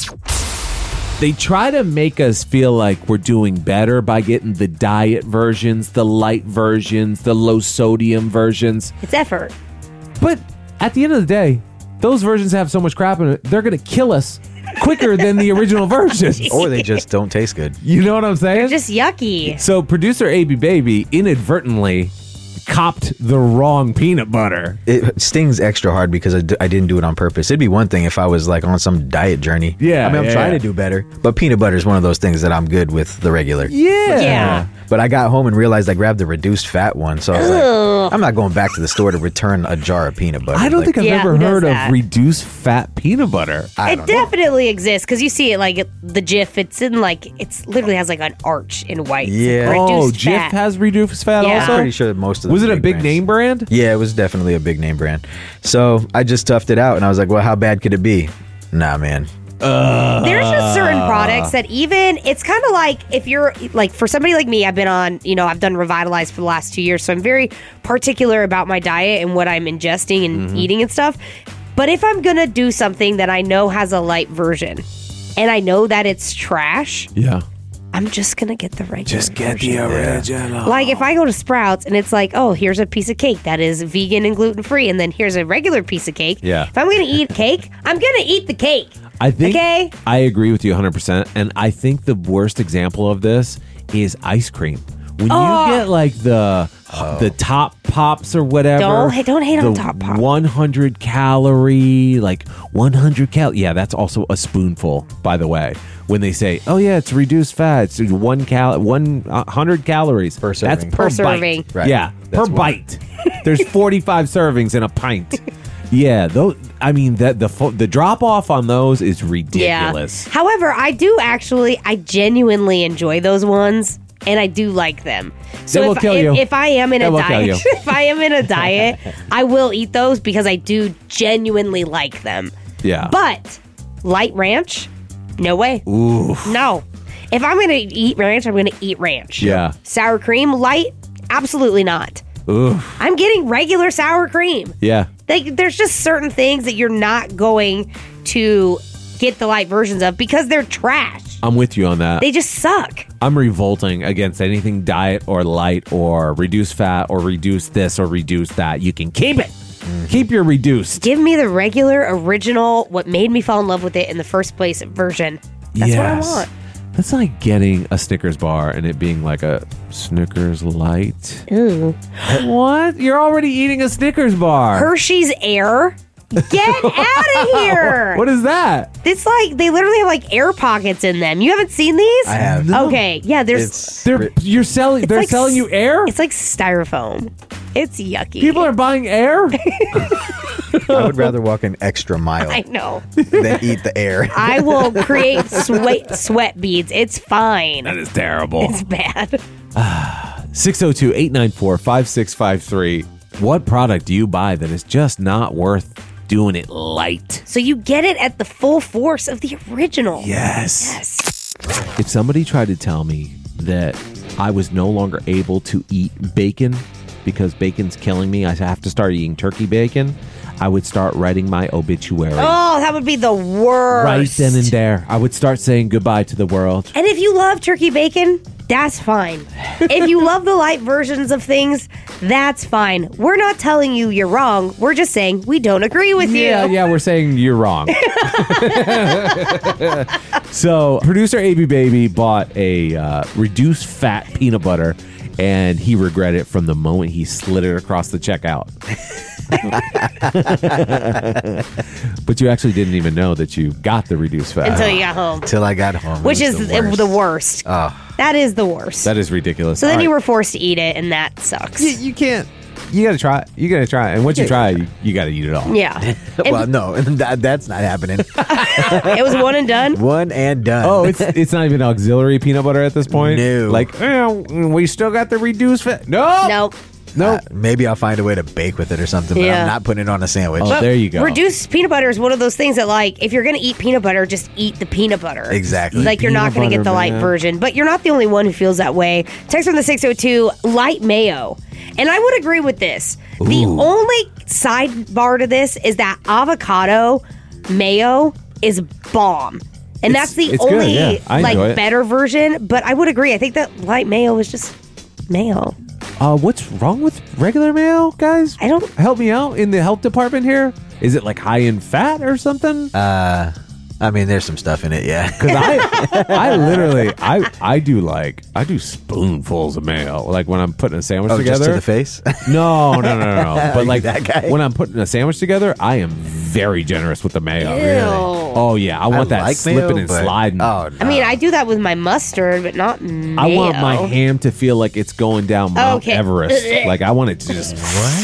They try to make us feel like we're doing better by getting the diet versions, the light versions, the low sodium versions. It's effort. But at the end of the day, those versions have so much crap in it, they're going to kill us quicker than the original versions. Or they just don't taste good. You know what I'm saying? Just yucky. So producer A B Baby inadvertently copped the wrong peanut butter. It stings extra hard because I, d- I didn't do it on purpose. It'd be one thing if I was like on some diet journey. Yeah, I mean, I'm yeah, trying yeah. to do better. But peanut butter is one of those things that I'm good with the regular. Yeah. Yeah. But I got home and realized I grabbed the reduced fat one. So I was like, I'm not going back to the store to return a jar of peanut butter. I don't Like, think I've Yeah, ever who does heard that? of reduced fat peanut butter. I It don't know. definitely exists because you see it like the GIF. It's in like it's literally has like an arch in white. It's Yeah. like Oh, reduced Jif fat. has reduced fat Yeah. also? I'm pretty sure that most of the Was it a big brands- name brand? Yeah, it was definitely a big name brand. So I just toughed it out and I was like, well, how bad could it be? Nah, man. There's just certain products that even it's kind of like if you're like for somebody like me, I've been on, you know, I've done Revitalize for the last two years, so I'm very particular about my diet and what I'm ingesting and Mm-hmm. eating and stuff. But if I'm gonna do something that I know has a light version, and I know that it's trash, Yeah. I'm just gonna get the regular. Just get version. the original. Like if I go to Sprouts and it's like, oh, here's a piece of cake that is vegan and gluten free, and then here's a regular piece of cake. Yeah. If I'm gonna eat cake, I'm gonna eat the cake. I think Okay. I agree with you one hundred percent. And I think the worst example of this is ice cream. When Oh. you get like the the top pops or whatever. Don't- hey, don't hate on the Top Pop. one hundred calorie, like one hundred cal. Yeah, that's also a spoonful, by the way. When they say, "Oh yeah, it's reduced fat, it's one cal, one uh, hundred calories Per That's serving. per, Per serving. bite. Right. Yeah, That's per why. bite. There's forty-five servings in a pint. Yeah, those. I mean, that the fo- the drop off on those is ridiculous. Yeah. However, I do actually, I genuinely enjoy those ones, and I do like them. So They will if, kill if, you. if I am in They a will kill diet, you. if I am in a diet, I will eat those because I do genuinely like them. Yeah. But light ranch, no way. Ooh. No. If I'm gonna eat ranch, I'm gonna eat ranch. Yeah. Sour cream, light, absolutely not. Ooh. I'm getting regular sour cream. Yeah. Like, there's just certain things that you're not going to get the light versions of because they're trash. I'm with you on that. They just suck. I'm revolting against anything diet or light or reduce fat or reduce this or reduce that. You can keep it. Keep your reduced. Give me the regular, original, what made me fall in love with it in the first place version. That's Yes. what I want. That's like getting a Snickers bar and it being like a Snickers light. Ooh. What? You're already eating a Snickers bar. Hershey's Air. Get out of here. What is that? It's like, they literally have like air pockets in them. You haven't seen these? I have. Okay. Yeah, there's. It's They're you're selling. They're like selling you s- air. It's like styrofoam. It's yucky. People are buying air. I would rather walk an extra mile I know. than eat the air. I will create sweat sweat beads. It's fine. That is terrible. It's bad. six oh two, eight nine four, five six five three. What product do you buy that is just not worth doing it light? So you get it at the full force of the original. Yes. Yes. If somebody tried to tell me that I was no longer able to eat bacon because bacon's killing me, I have to start eating turkey bacon, I would start writing my obituary. Oh, that would be the worst. Right then and there. I would start saying goodbye to the world. And if you love turkey bacon, That's fine. If you love the light versions of things, that's fine. We're not telling you you're wrong. We're just saying we don't agree with Yeah, you. yeah, we're saying you're wrong. So, producer A B Baby bought a uh, reduced fat peanut butter, and he regretted it from the moment he slid it across the checkout. But you actually didn't even know that you got the reduced fat. Until you got home. Till I got home. It Which was is the worst. the worst. Oh. That is the worst. That is ridiculous. So then All you right. were forced to eat it, and that sucks. You, you can't. You gotta try it. You gotta try it. And once you try it, you, you gotta eat it all. Yeah. Well, no, that, that's not happening. It was one and done. One and done. Oh, it's it's not even auxiliary peanut butter at this point? No. Like, eh, we still got the reduced fat. No. Nope. Nope. Uh, maybe I'll find a way to bake with it or something, but Yeah. I'm not putting it on a sandwich. Oh, there you go. Reduced peanut butter is one of those things that, like, if you're going to eat peanut butter, just eat the peanut butter. Exactly. Like, you're not Peanut going to get butter, the light man. version. But you're not the only one who feels that way. Text from the six oh two, light mayo. And I would agree with this. The Ooh. only sidebar to this is that avocado mayo is bomb. And It's- that's the it's good, only, yeah. I like, enjoy it. better version. But I would agree. I think that light mayo is just mayo. Uh, what's wrong with regular mayo, guys? I don't- Help me out in the health department here. Is it like high in fat or something? Uh, I mean, there's some stuff in it, yeah. Because I, I literally, I, I do like, I do spoonfuls of mayo. Like when I'm putting a sandwich Oh, together. just to the face? No, no, no, no, no. But like That guy? when I'm putting a sandwich together, I am very generous with the mayo. Ew. Oh yeah, I want I that like slipping mayo, and but- sliding. Oh, no. I mean, I do that with my mustard, but not mayo. I want my ham to feel like it's going down Mount Okay. Everest. Like I want it to just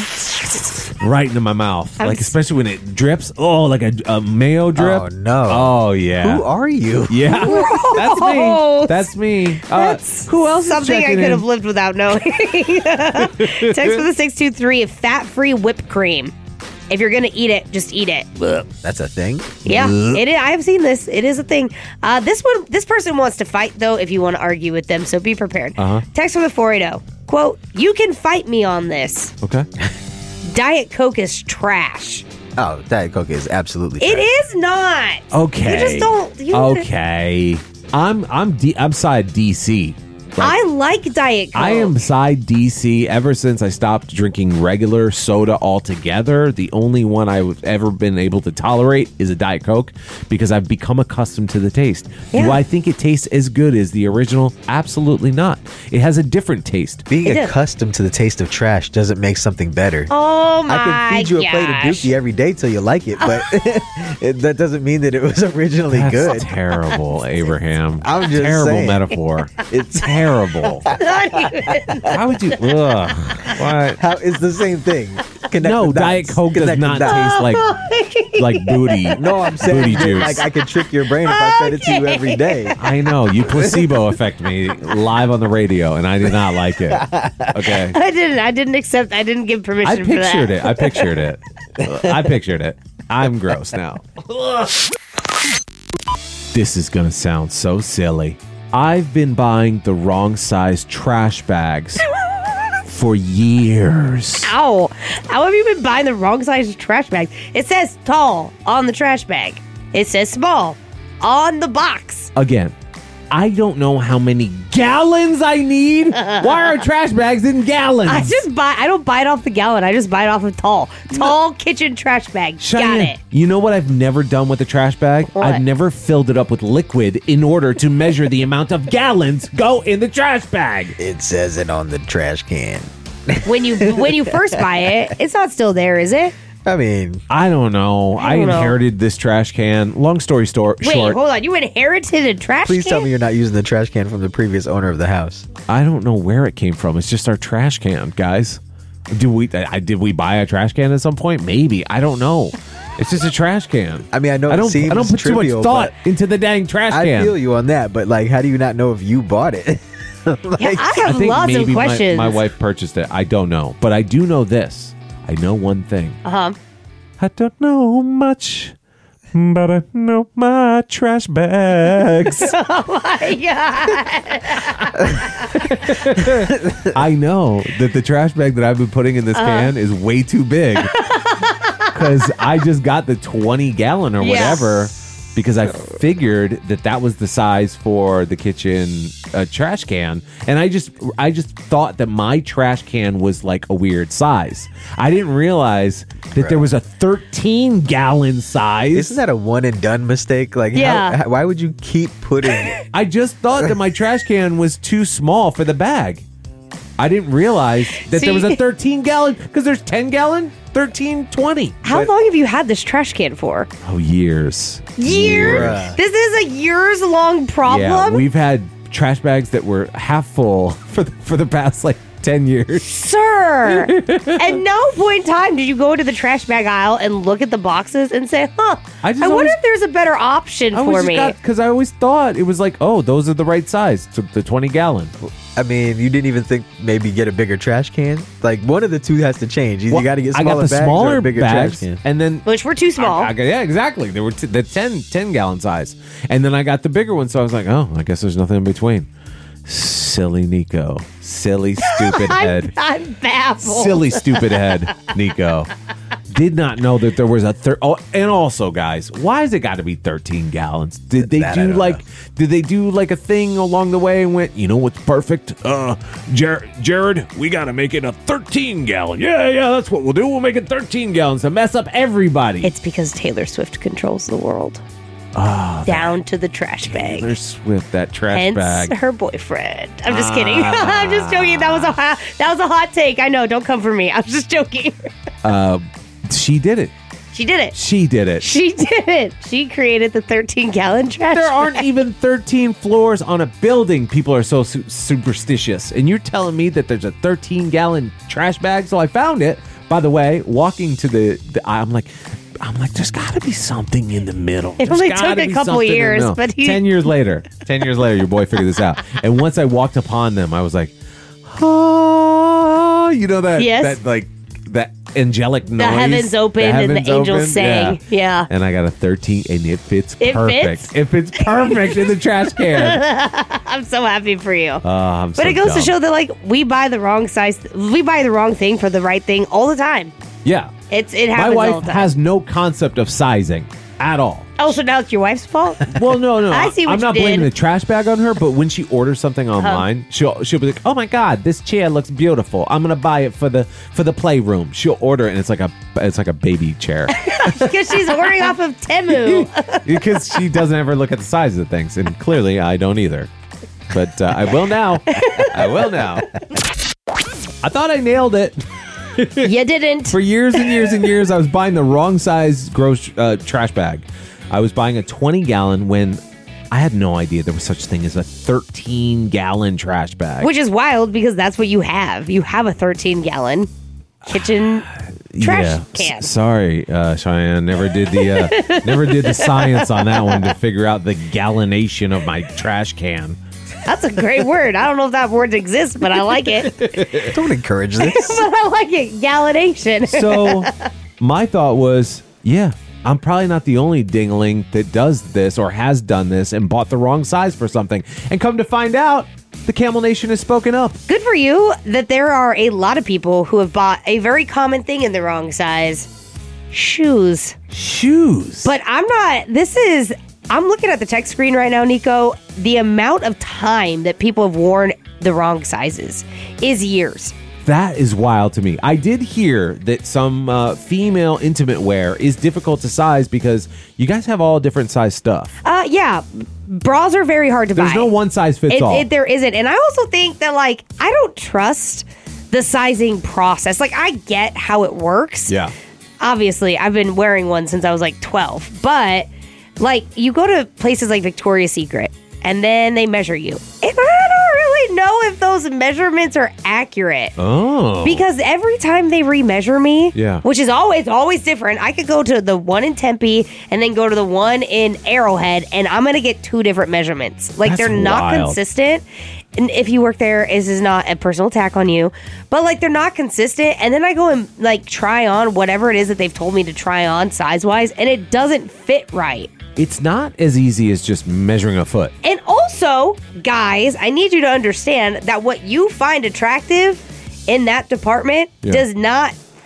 right into my mouth. I'm like s- especially when it drips. Oh, like a, a mayo drip. Oh, no. Oh yeah. Who are you? Yeah, that's me. Gross. That's me. Uh, That's who else? is Something I checking could in? have lived without knowing. Text for the six two three, fat-free whipped cream. If you're going to eat it, just eat it. That's a thing? Yeah, it is. I have seen this. It is a thing. Uh, this one, this person wants to fight, though, if you want to argue with them, so be prepared. Uh-huh. Text from the four eighty. Quote, you can fight me on this. Okay. Diet Coke is trash. Oh, Diet Coke is absolutely It trash. is not. Okay. You just don't. You Okay. I'm I'm D, I'm side D C. I like Diet Coke. I am side D C ever since I stopped drinking regular soda altogether. The only one I've ever been able to tolerate is a Diet Coke because I've become accustomed to the taste. Yeah. Do I think it tastes as good as the original? Absolutely not. It has a different taste. Being It is. accustomed to the taste of trash doesn't make something better. Oh my I can feed you a plate of gosh. Dookie every day till you like it, but it, that doesn't mean that it was originally That's good. terrible, Abraham. I'm just terrible saying. metaphor. It's Terrible. How would you? Ugh. What? how it's the same thing. Connect No, the dots. Diet Coke does Connect the not dots. taste like like booty. No, I'm saying booty that, juice. like I could trick your brain if I fed it to you every day. I know you placebo affect me live on the radio, and I did not like it. Okay, I didn't. I didn't accept. I didn't give permission I for that. pictured it. I pictured it. I pictured it. I'm gross now. This is gonna sound so silly. I've been buying the wrong size trash bags for years. Ow! How have you been buying the wrong size trash bag? It says tall on the trash bag. It says small on the box. Again, I don't know how many gallons I need. Why are trash bags in gallons? I just buy. I don't buy it off the gallon. I just buy it off of tall, tall kitchen trash bag. Got Cheyenne, it. You know what I've never done with a trash bag? What? I've never filled it up with liquid in order to measure the amount of gallons go in the trash bag. It says it on the trash can. When you when you first buy it, it's not still there, is it? I mean, I don't know. I, I don't know. inherited this trash can. Long story store, Wait, short, hold on. You inherited a trash please can? tell me you're not using the trash can from the previous owner of the house. I don't know where it came from. It's just our trash can, guys. Did we I, did we buy a trash can at some point? Maybe. I don't know. It's just a trash can. I mean, I know I it don't seems I don't put too trivial, much thought but into the dang trash I can. feel you on that, but like, how do you not know if you bought it? Like, Yeah, I I have think lots of maybe my, questions. my wife purchased it. I don't know. But I do know this. I know one thing. Uh huh. I don't know much, but I know my trash bags. Oh my god. I know that the trash bag that I've been putting in this Uh-huh. can is way too big. Because I just got the twenty gallon or Yes. whatever because I figured that that was the size for the kitchen uh, trash can, and I just I just thought that my trash can was like a weird size. I didn't realize that there was a thirteen gallon size. Isn't that a one and done mistake? Like, Yeah. how, why would you keep putting? I just thought that my trash can was too small for the bag. I didn't realize that there was a See? thirteen gallon, because there's ten gallon, thirteen, twenty. How long have you had this trash can for? Oh, years. Years? Bruh. This is a years long problem? Yeah, we've had trash bags that were half full for the, for the past like ten years. Sir, at no point in time did you go to the trash bag aisle and look at the boxes and say, huh, I I, just wonder always- if there's a better option I for me. Because I always thought it was like, oh, those are the right size, to the twenty gallon. I mean, you didn't even think maybe get a bigger trash can? Like, one of the two has to change. Either Well, you got to get I smaller got the bags smaller or a bigger bags, trash can. and then Which were too small. I, I got, yeah, exactly. They were t- the ten, ten gallon size, and then I got the bigger one. So I was like, oh, I guess there's nothing in between. Silly Nico, silly stupid head, I'm, I'm baffled. silly stupid head, Nico. Did not know that there was a third. Oh, and also, guys, why has it got to be thirteen gallons? Did they That I do don't like? know. Did they do like a thing along the way and went? You know what's perfect? Uh, Jer- Jared, we got to make it a thirteen gallon. Yeah, yeah, that's what we'll do. We'll make it thirteen gallons to mess up everybody. It's because Taylor Swift controls the world. Down to the trash bag. Taylor Swift, that trash Hence bag. her boyfriend. I'm just kidding. I'm just joking. That was a hot, that was a hot take. I know. Don't come for me. I was just joking. She did it. She did it. She did it. She did it. She created the thirteen gallon trash. There aren't bag. even thirteen floors on a building. People are so su- superstitious. And you're telling me that there's a thirteen gallon trash bag? So I found it. By the way, walking to the, the I'm like, I'm like, there's got to be something in the middle. It There's only gotta took a be couple something in the years, middle. but he- ten years later, ten years later, your boy figured this out. And once I walked upon them, I was like, oh, you know that, Yes. that like that angelic noise. The heavens opened and the heavens angels opened? sang. Yeah. And I got a thirteen, and it fits It perfect. fits? It fits perfect in the trash can. I'm so happy for you. Oh, I'm but so it goes dumb. to show that like we buy the wrong size, we buy the wrong thing for the right thing all the time. Yeah. It's it My happens all wife the time. has no concept of sizing at all. oh, so now it's your wife's fault? Well, no, no. I see what I'm you not blaming did. the trash bag on her, but when she orders something online, she'll she'll be like, "Oh my god, this chair looks beautiful. I'm gonna buy it for the for the playroom." She'll order it, and it's like a it's like a baby chair Because she's ordering off of Temu. because she doesn't ever look at the size of the things, and clearly I don't either. But uh, I will now. I will now. I thought I nailed it. You didn't. For years and years and years, I was buying the wrong size gross uh, trash bag. I was buying a twenty gallon when I had no idea there was such thing as a thirteen gallon trash bag. Which is wild because that's what you have. You have a thirteen gallon kitchen trash yeah. can. S- sorry, uh, Cheyenne. Never did the uh, never did the science on that one to figure out the gallonation of my trash can. That's a great word. I don't know if that word exists, but I like it. Don't encourage this. But I like it. Gallonation. So my thought was, yeah, I'm probably not the only dingling that does this or has done this and bought the wrong size for something. And come to find out, the Camel Nation has spoken up. Good for you that there are a lot of people who have bought a very common thing in the wrong size. Shoes. Shoes. But I'm not, this is, I'm looking at the text screen right now, Nico. The amount of time that people have worn the wrong sizes is years. That is wild to me. I did hear that some uh, female intimate wear is difficult to size because you guys have all different size stuff. Uh, yeah, bras are very hard to There's buy. no one size fits It- all. it- there isn't. And I also think that, like, I don't trust the sizing process. Like, I get how it works. yeah. Obviously, I've been wearing one since I was like twelve. But, like, you go to places like Victoria's Secret, and then they measure you. And I don't really know if those measurements are accurate. Oh. Because every time they remeasure me, Yeah. which is always, always different, I could go to the one in Tempe and then go to the one in Arrowhead, and I'm going to get two different measurements. Like, That's they're not wild. consistent. And if you work there, this is not a personal attack on you, but like, they're not consistent. And then I go and like try on whatever it is that they've told me to try on size wise, and it doesn't fit right. It's not as easy as just measuring a foot. And also, guys, I need you to understand that what you find attractive in that department Yeah. does not fit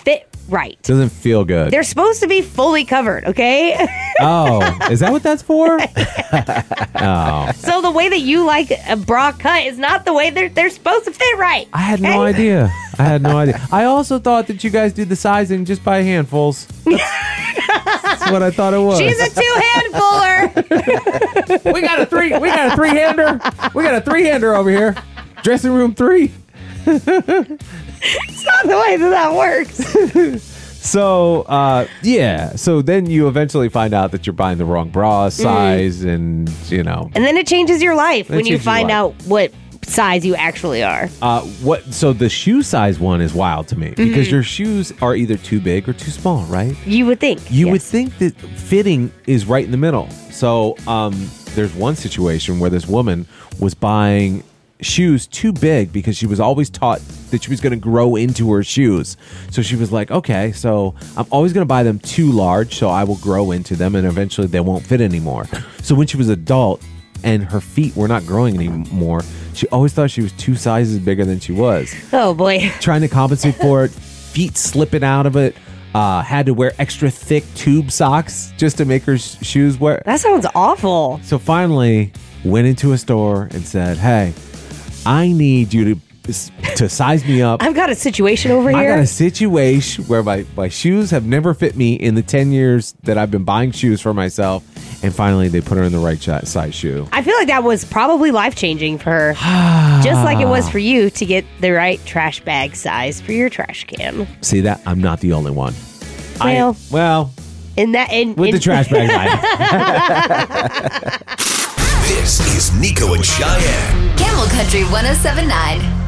right. Doesn't feel good. They're supposed to be fully covered, okay? Oh, is that what that's for? Oh. So the way that you like a bra cut is not the way they're they're supposed to fit right. I had no idea. I had no idea. I also thought that you guys do the sizing just by handfuls. That's, that's what I thought it was. She's a two-handfuller. we got a three. We got a three-hander. We got a three-hander over here. Dressing room three. It's not the way that that works. So, uh, yeah. So then you eventually find out that you're buying the wrong bra size, mm. and you know. And then it changes your life It when you changes your find life. out what size you actually are. Uh, what? So the shoe size one is wild to me because your shoes are either too big or too small, right? You would think. You yes. would think that fitting is right in the middle. So um, there's one situation where this woman was buying shoes too big because she was always taught that she was going to grow into her shoes. So she was like, okay, so I'm always going to buy them too large so I will grow into them and eventually they won't fit anymore. So when she was adult and her feet were not growing anymore, she always thought she was two sizes bigger than she was. Oh boy. Trying to compensate for it, feet slipping out of it. Uh, had to wear extra thick tube socks just to make her sh- shoes wear. That sounds awful. So finally went into a store and said, hey, I need you to to size me up. I've got a situation over I here. got a situation where my, my shoes have never fit me in the ten years that I've been buying shoes for myself. And finally, they put her in the right ch- size shoe. I feel like that was probably life-changing for her. Just like it was for you to get the right trash bag size for your trash can. See that? I'm not the only one. Well, I, well, in that in, with in, the trash bag This is Nico and Cheyenne. Camel Country one oh seven point nine.